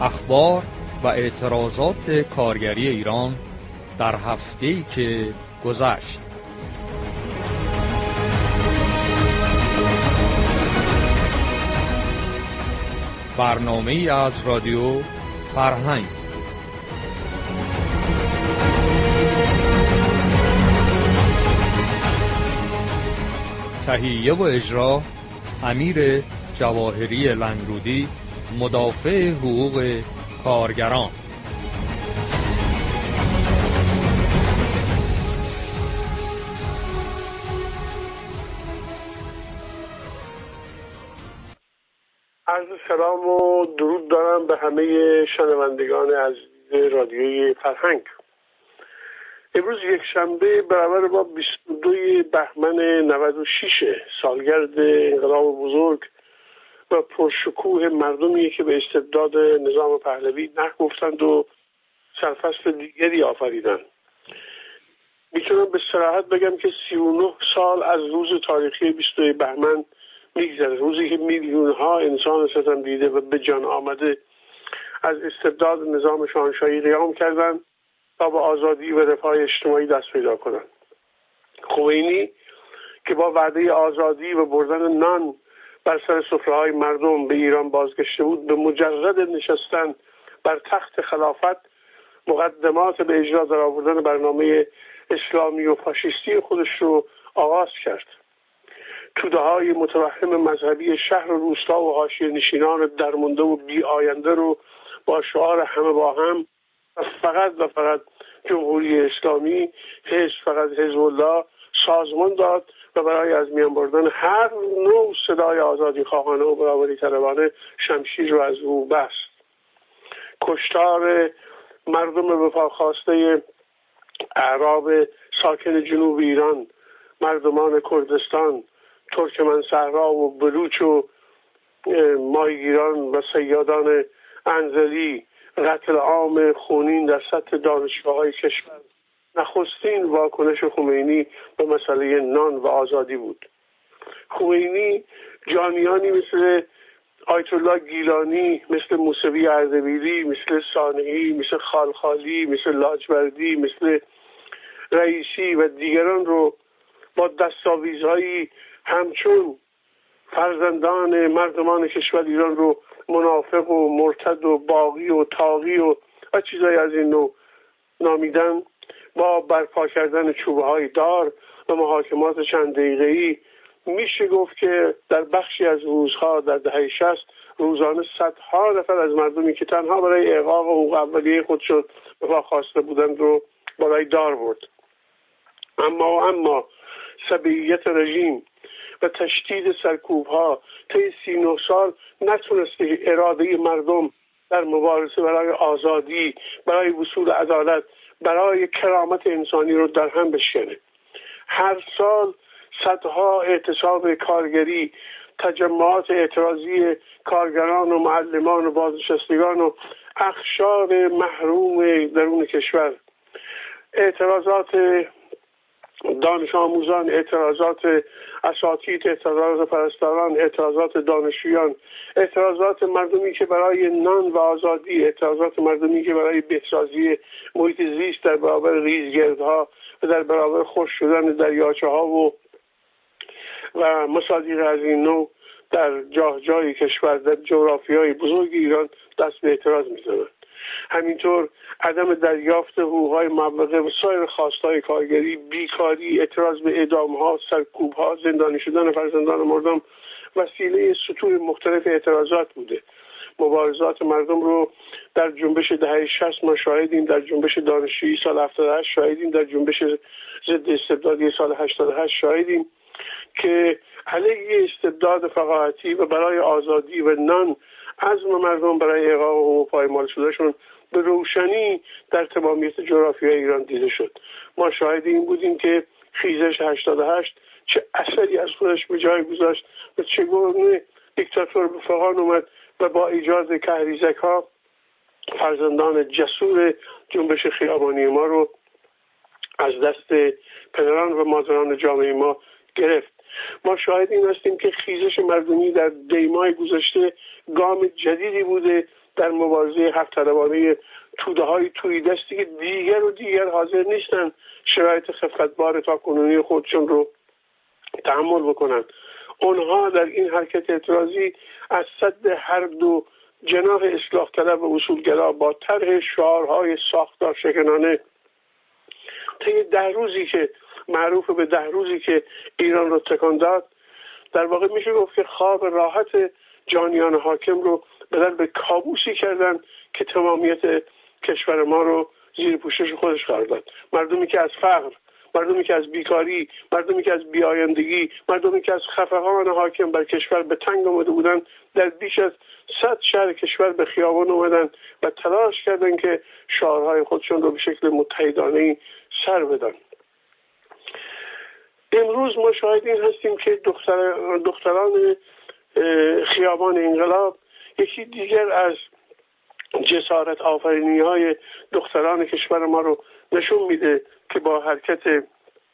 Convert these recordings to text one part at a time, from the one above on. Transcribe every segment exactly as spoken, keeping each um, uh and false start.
اخبار و اعتراضات کارگری ایران در هفته‌ای که گذشت. برنامه‌ای از رادیو فرهنگ. تهیه و اجرا امیر جواهری لنگرودی، مدافع حقوق کارگران. عرض سلام و درود دارم به همه شنوندگان عزیز رادیوی فرهنگ. امروز یک شنبه برابر با بیست و دو بهمن نود و شش سالگرد انقلاب بزرگ و پرشکوه مردمیه که به استبداد نظام پهلوی نه گفتند و سرفصل دیگری آفریدند. میتونم به صراحت بگم که سی و نه سال از روز تاریخی بیست و دو بهمن میگذره، روزی که میلیون ها انسان ستم دیده و به جان آمده از استبداد نظام شاهنشاهی قیام کردند تا به آزادی و رفاه اجتماعی دست پیدا کنند. خمینی که با وعده آزادی و بردن نان بر سر سفره‌های مردم به ایران بازگشته بود، به مجرد نشستن بر تخت خلافت مقدمات به اجرا در آوردن برنامه اسلامی و فاشیستی خودش رو آغاز کرد. توده‌های متوهم مذهبی شهر و روستا و حاشیه نشینان درمونده و بی آینده رو با شعار همه با هم و فقط و فقط جمهوری اسلامی، حزب فقط حزب الله سازمان داد و برای از میان بردن هر نوع صدای آزادی خواهانه و برابری طلبانه شمشیر رو از او بست. کشتار مردم وفاخواسته اعراب ساکن جنوب ایران، مردمان کردستان، ترکمن صحرا و بلوچ و ماهیگیران و صیادان انزلی، قتل عام خونین در سطح دانشگاه‌های کشور، نخستین واکنش خمینی به مسئله نان و آزادی بود. خمینی جانیانی مثل آیت الله گیلانی، مثل موسوی اردبیلی، مثل صانعی، مثل خالخالی، مثل لاجوردی، مثل رئیسی و دیگران رو با دستاویزهایی همچون فرزندان مردمان کشور ایران رو منافق و مرتد و باغی و طاغی و و چیزایی از این نوع نامیدن، با برپا کردن چوبه های دار و محاکمات چند دقیقه‌ای میشه گفت که در بخشی از روزها در دهه شصت روزانه صدها نفر از مردمی که تنها برای احقاق حقوق اولیه خودشون وفا خواسته بودند رو بالای دار برد. اما اما سبیعیت رژیم و تشدید سرکوب‌ها طی سی و نه سال نتونسته اراده مردم در مبارزه برای آزادی، برای وصول عدالت، برای کرامت انسانی رو در هم بشکنه. هر سال صدها اعتصاب کارگری، تجمعات اعتراضی کارگران و معلمان و بازنشستگان و اقشار محروم درون کشور، اعتراضات دانش آموزان، اعتراضات اساتید، اعتراضات پرستاران، اعتراضات دانشجویان، اعتراضات مردمی که برای نان و آزادی، اعتراضات مردمی که برای بهسازی محیط زیست در برابر ریزگردها و در برابر خشک شدن دریاچه ها و و مصادیق از این نوع در جاه جای کشور، در جغرافیای بزرگ ایران دست به اعتراض می‌زنند. همینطور عدم دریافت حقوق‌های مبلغه و سایر خواست‌های کارگری، بیکاری، اعتراض به اعدام‌ها، سرکوب‌ها، زندانی شدن فرزندان مردم وسیله سطور مختلف اعتراضات بوده. مبارزات مردم رو در جنبش دهه شصت ما شاهدیم، در جنبش دانشجویی سال هفتاد و هشت شاهدیم، در جنبش ضد استبدادی سال هشتاد و هشت شاهدیم که علیه استبداد فقاهتی و برای آزادی و نان عزم مردم برای احقاق حقوق پایمال شدهشون به روشنی در تمامیت جغرافیای ایران دیده شد. ما شاهد این بودیم که خیزش هشتاد و هشت چه اثری از خودش به جای گذاشت و چگونه دیکتاتور به فغان اومد و با ایجاد کهریزک ها فرزندان جسور جنبش خیابانی ما رو از دست پدران و مادران جامعه ما گرفت. ما شاهد این هستیم که خیزش مردمی در دیمای گذشته گام جدیدی بوده در مبارزه حق طلبانه توده های توی دستی که دیگر و دیگر حاضر نیستن شرایط خفتبار تاکنونی خودشون رو تحمل بکنن. اونها در این حرکت اعتراضی از صد هر دو جناح اصلاح طلب و اصولگرا با طرح شعارهای ساختار شکنانه طی ده روزی که معروف به ده روزی که ایران رو تکان داد، در واقع میشه گفت که خواب راحت جانیان حاکم رو بدل به کابوسی کردن که تمامیت کشور ما رو زیر پوشش خودش قرار داد. مردمی که از فقر، مردمی که از بیکاری، مردمی که از بیایندگی، مردمی که از خفقان حاکم بر کشور به تنگ آمده بودن، در بیش از صد شهر کشور به خیابان اومدن و تلاش کردن که شعارهای خودشون رو به شکل متحدانه‌ای سر بدن. امروز ما شاهد این هستیم که دختر دختران خیابان انقلاب یکی دیگر از جسارت آفرینی های دختران کشور ما رو نشون میده که با حرکت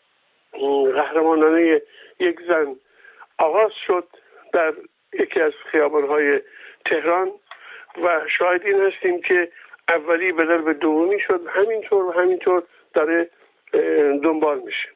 قهرمانانه یک زن آغاز شد در یکی از خیابان‌های تهران و شاهد این هستیم که اولی بدل به دومی شد، همینطور و همینطور داره دنبال میشه.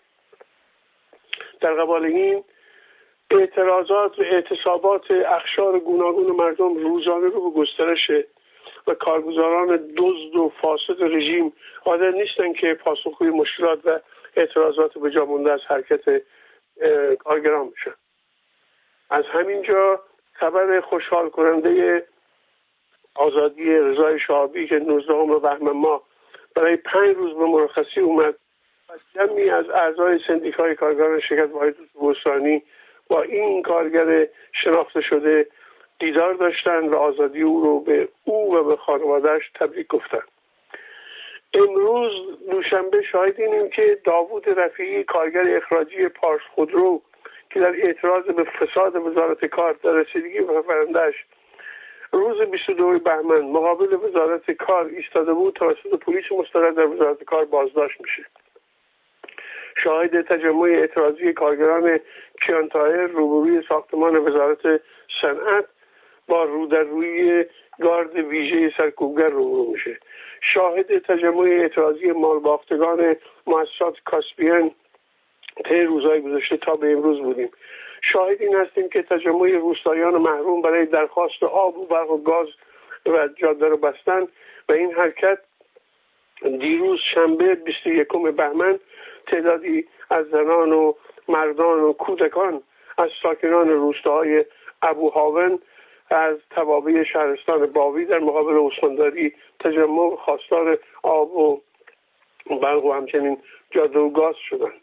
در قبال این اعتراضات و اعتصابات اقشار گوناگون مردم روزانه رو به گسترشه و کارگزاران دزد و فاسد رژیم قادر نیستن که پاسخگوی مشکلات و اعتراضات به جا مونده از حرکت کارگران بشن. از همینجا خبر خوشحال کننده آزادی رضای شعابی که نوزدهم بهمن ماه برای پنج روز به مرخصی اومد و جمعی از اعضای سندیکای کارگران شرکت واحد بستانی با این کارگر شناخته شده دیدار داشتن و آزادی او رو به او و به خانواده‌اش تبریک گفتن. امروز دوشنبه شاهدیم که داوود رفیعی کارگر اخراجی پارس خودرو که در اعتراض به فساد وزارت کار در رسیدگی به پرونده‌اش روز بیست و دو بهمن مقابل وزارت کار ایستاده بود، توسط پلیس مستقر در وزارت کار بازداشت میشه. شاهد تجمع اعتراضی کارگران کیانتایر روبروی ساختمان وزارت صنعت با رودررویی گارد ویژه سرکوبگر روبرو میشه. شاهد تجمع اعتراضی مالباختگان مؤسسات کاسپین طی روزهای گذشته تا به امروز بودیم. شاهد این هستیم که تجمع روستاییان محروم برای درخواست آب و برق و گاز و جاده رو بستن و این حرکت دیروز شنبه بیست و یکم بهمن تعدادی از زنان و مردان و کودکان از ساکنان روستاهای ابوهاون از توابع شهرستان باوی در مقابل استانداری تجمع خواستار آب و برق و همچنین جاده و گاز شدند.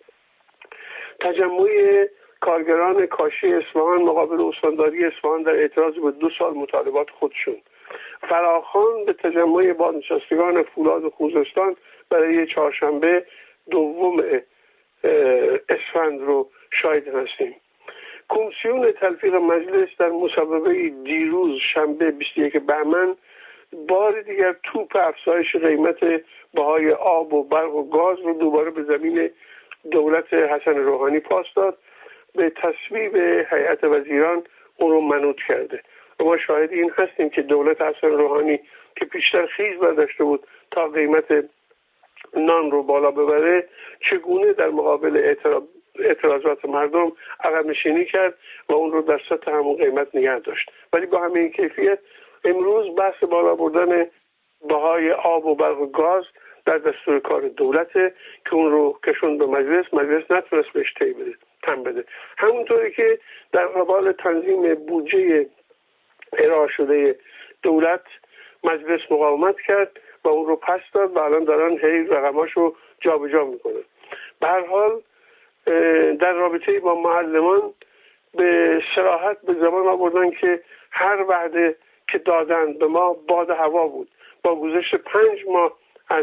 تجمع کارگران کاشی اصفهان مقابل استانداری اصفهان در اعتراض به دو سال مطالبات خودشون. فراخوان به تجمع بازنشستگان فولاد و خوزستان برای چهارشنبه دوم اسفند رو شاهد هستیم. کمیسیون تلفیق مجلس در مصوبه دیروز شنبه بیست و یک بهمن بار دیگر توپ افزایش قیمت بهای آب و برق و گاز رو دوباره به زمین دولت حسن روحانی پاس داد. به تصویب هیئت وزیران اون رو منوط کرده و ما شاهد این هستیم که دولت حسن روحانی که پیشتر خیز برداشته بود تا قیمت نان رو بالا ببره چگونه در مقابل اعتراضات مردم عقب نشینی کرد و اون رو در سطح همون قیمت نگه داشت. ولی با همین کیفیت امروز بحث بالا بردن بهای آب و برق و گاز در دستور کار دولته که اون رو کشون به مجلس مجلس نتونست بهش تی بده تن بده. همونطوری که در قبال تنظیم بودجه ارائه شده دولت مجلس مقاومت کرد و اون رو پس داد و الان دارن هی رقماشو جابجا میکنن. به هر حال در رابطه با معلمان به صراحت به زبان آوردن که هر وعده که دادن به ما باد هوا بود. با گذشت پنج ماه از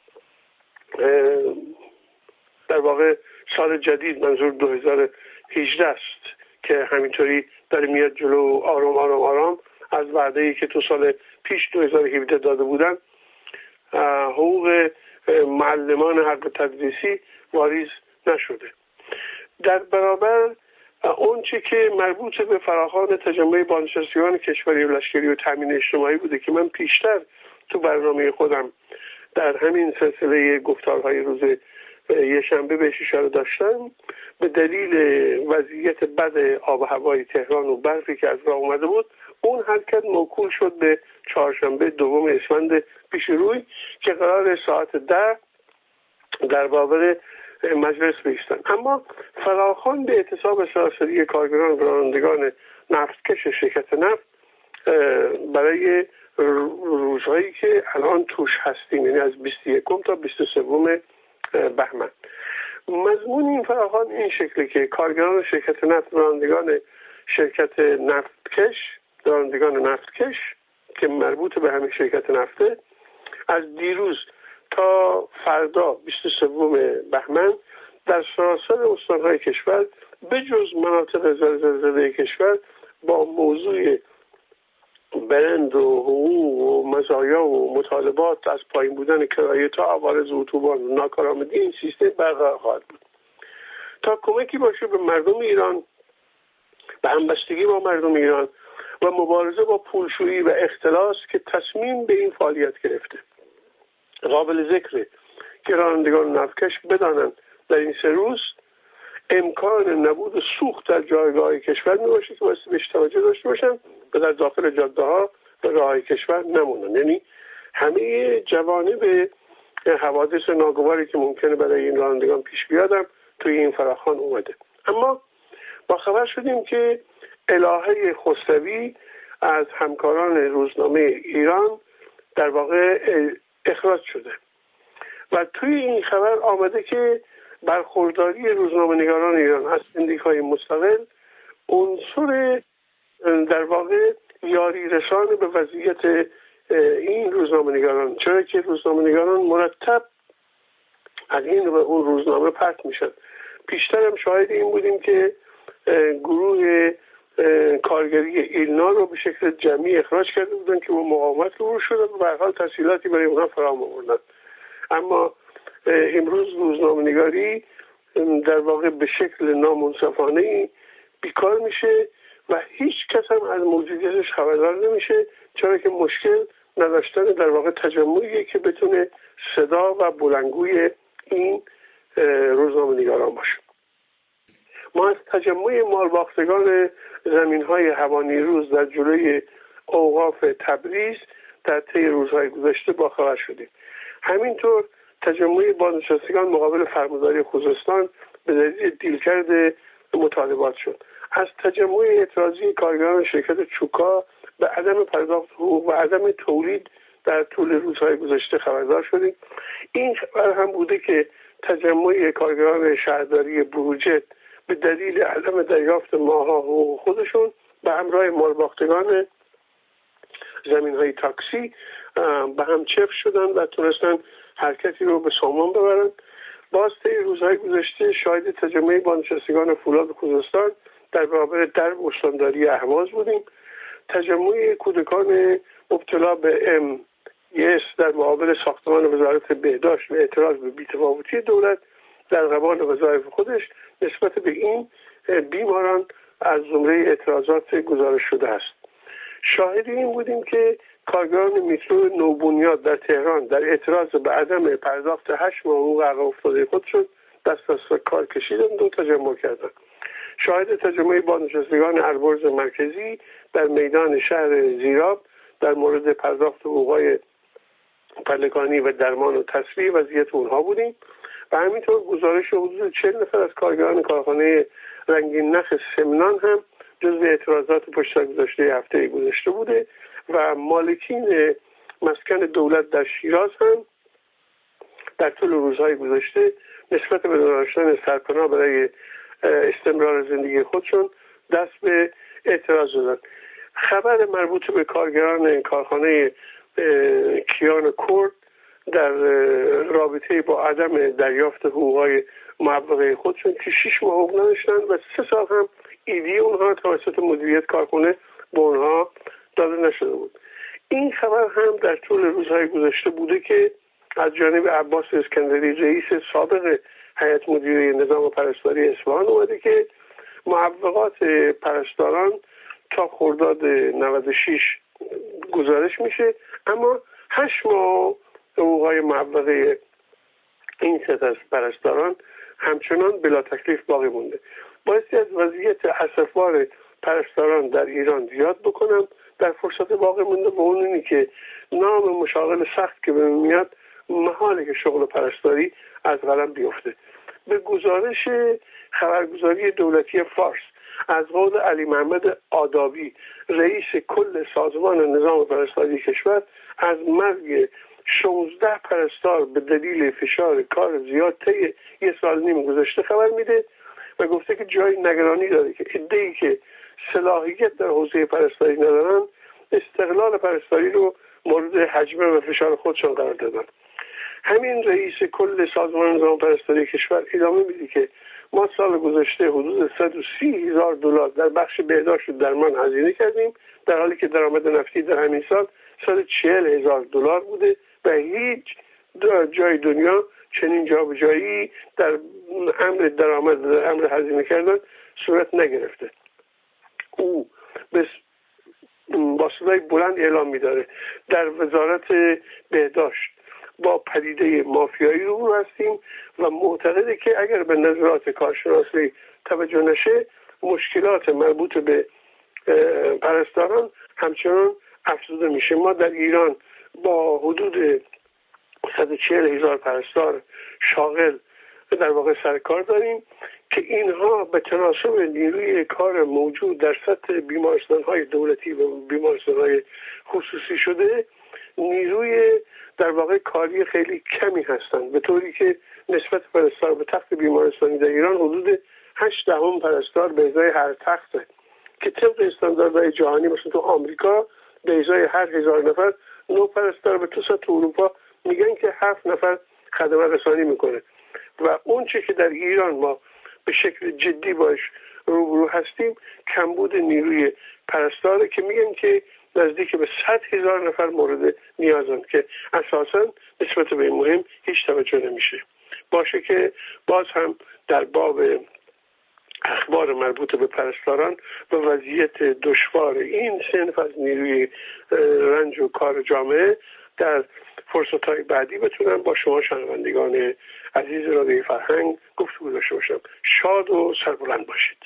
در واقع سال جدید منظور دو هزار و هجده است که همینطوری داره میاد جلو آرام آرام آرام از وعده‌ای که تو سال پیش دو هزار و هفده داده بودن حقوق معلمان حق تدریسی واریز نشده. در برابر اون چه که مربوط به فراخوان تجمع بازنشستگان کشوری و لشکری و تامین اجتماعی بوده که من پیشتر تو برنامه خودم در همین سلسله گفتارهای روز یکشنبه بهش اشاره داشتم، به دلیل وضعیت بد آب و هوای تهران و برفی که از راه اومده بود، اون حرکت موکول شد به چهارشنبه دوم اسفند پیش روی که قرار ساعت ده در بابر مجلس بیستن. اما فراخوان به اعتصاب سراسری کارگران و رانندگان نفتکش شرکت نفت برای روزهایی که الان توش هستیم، یعنی از بیست و یکم تا بیست و سوم بهمن. مضمون این فراخوان این شکلی که کارگران شرکت نفت و رانندگان شرکت نفتکش رانندگان نفتکش که مربوط به همین شرکت نفته از دیروز تا فردا بیست و سوم بهمن در سراسر استانهای کشور به جز مناطق زلزله‌زده کشور با موضوع برند و حقوق و مزایا و مطالبات از پایین بودن کرایه تا عوارض اتوبان و ناکارآمدی این سیستم برقرار خواهد بود تا کمکی باشه به مردم ایران، به همبستگی با مردم ایران و مبارزه با پولشویی و اختلاس که تصمیم به این فعالیت گرفته. قابل ذکره که رانندگان نفتکش بدانند در این سه روز امکان نبود سوخت در جایگاه کشور می باشه که واسه بهش توجه داشته باشن و در داخل جاده ها و راه کشور نمونن. یعنی همه جوانب حوادث ناگواری که ممکنه برای این رانندگان پیش بیادم توی این فراخوان اومده. اما با خبر شدیم که الهه خسروی از همکاران روزنامه ایران در واقع اخراج شده و توی این خبر آمده که برخورداری روزنامه‌نگاران ایران از سندیکای مستقل عنصر در واقع یاری رسان به وضعیت این روزنامه‌نگاران، چرا که روزنامه‌نگاران مرتب از این و اون روزنامه پرت میشن. پیشتر هم شاهد این بودیم که گروه کارگری ایلنا رو به شکل جمعی اخراج کرده بودن که با مقاومت رو شده و به هر حال تسهیلاتی برای اونها فراهم آوردن. اما امروز روزنامه‌نگاری در واقع به شکل نامنصفانه بیکار میشه و هیچ کس هم از موجودیتش خبردار نمیشه، چرا که مشکل نداشتن در واقع تجمعی که بتونه صدا و بلندگوی این روزنامه‌نگاران باشه. ما از تجمع مالباختگان زمین‌های هوانیروز در جلوی اوقاف تبریز در طی روزهای گذشته باخبر شدیم. همینطور تجمع بازنشستگان مقابل فرمانداری خوزستان به دلیل دیلکرد مطالبات شد. از تجمع اعتراضی کارگران شرکت چوکا به عدم پرداخت حقوق و عدم تولید در طول روزهای گذشته خبردار شدیم. این خبر هم بوده که تجمع کارگران شهرداری بروجرد به دلیل عدم دریافت ماها حقوق خودشون به همراه مالباختگان زمین‌های تاکسی به هم چفت شدن و تونستن حرکتی رو به سامان ببرن. باز طی روزهای گذشته شاهد تجمع بازنشستگان فولاد خوزستان در برابر درب استانداری اهواز بودیم. تجمع کودکان مبتلا به ام اس در مقابل ساختمان وزارت بهداشت و اعتراض به بی‌تفاوتی دولت در قبال وظایف خودش نسبت به این بیماران از زمره اعتراضات گزارش شده است. شاهد این بودیم که کارگران میترو نوبنیاد در تهران در اعتراض به عدم پرداخت هشت ماه حقوق عقب افتاده خودشون دست از کار کشیدند و تجمع کردند. شاهد تجمع بازنشستگان البرز مرکزی در میدان شهر زیراب در مورد پرداخت حقوقهای پلکانی و درمان و تصفیه وضعیت اونها بودیم و همینطور گزارش حدود چهل نفر از کارگران کارخانه رنگین نخ سمنان هم جزو اعتراضات پشت سر گذشته هفته گذشته بوده و مالکین مسکن دولت در شیراز هم در طول روزهای گذشته نسبت به داشتن سرپناه برای استمرار زندگی خودشون دست به اعتراض دادن. خبر مربوط به کارگران کارخانه کیان کرد در رابطه با عدم دریافت حقوقهای معوقه خودشون که شش ماه حقوق نداشتن و سه سال هم ایدی اونها توسط مدیریت کارخانه به اونها داده نشده بود. این خبر هم در طول روزهای گذشته بوده که از جانب عباس اسکندری رئیس سابق هیئت مدیره نظام پرستاری اصفهان اومده که معوقات پرستاران تا خرداد نود و شش گزارش میشه، اما هشت ماه حقوقهای معوقه این ست از پرستاران همچنان بلا تکلیف باقی مونده. بایستی از وضعیت اسفبار پرستاران در ایران زیاد بکنم در فرصت باقی مونده، و اون اینی که نام مشاغل سخت که به میاد محاله که شغل پرستاری از قلم بیفته. به گزارش خبرگزاری دولتی فارس از قول علی محمد آدابی رئیس کل سازمان نظام پرستاری کشور، از مرگ شانزده پرستار به دلیل فشار کار زیاد طی یه سال نیم گذشته خبر میده و گفته که جای نگرانی داره که عده‌ای که صلاحیت در حوزه پرستاری ندارن استقلال پرستاری رو مورد هجمه و فشار خودشان قرار دادن. همین رئیس کل سازمان نظام پرستاری کشور ادامه میده که ما سال گذشته حدود صد و سی هزار دلار در بخش بهداشت و درمان هزینه کردیم، در حالی که درآمد نفتی در همین سال صد و چهل هزار دلار بوده و هیچ جای دنیا چنین جابجایی در امر درآمد و در امر هزینه کردن صورت نگرفته. او بس با صدای بلند اعلام می‌داره در وزارت بهداشت با پدیده مافیایی رو هستیم و معتقده که اگر به نظرات کارشناسی توجه نشه مشکلات مربوط به پرستاران همچنان افزوده میشه. ما در ایران با حدود صد و چهل هزار پرستار شاغل در واقع سرکار داریم که اینها به تناسب نیروی کار موجود در سطح بیمارستان‌های دولتی و بیمارستان‌های خصوصی شده نیروی در واقع کاری خیلی کمی هستند، به طوری که نسبت پرستار به تخت بیمارستانی در ایران حدود هشت دهم پرستار به ازای هر تخته که طبق استانداردهای جهانی مثلا تو آمریکا به ازای هر هزار نفر نه پرستار، به تو تو اروپا میگن که هفت نفر خدمات رسانی میکنه و اون چه که در ایران ما به شکل جدی باش روبرو هستیم کمبود نیروی پرستاره که میگن که نزدیک به صد هزار نفر مورد نیازند که اساساً نسبت به این مهم هیچ توجه نمیشه. باشه که باز هم در باب اخبار مربوط به پرستاران و وضعیت دشوار این صنف از نیروی رنج و کار جامعه در فرصت‌های بعدی بتونم با شما شنوندگان عزیز رادیوی فرهنگ گفتگو داشته باشم. شاد و سربلند باشید.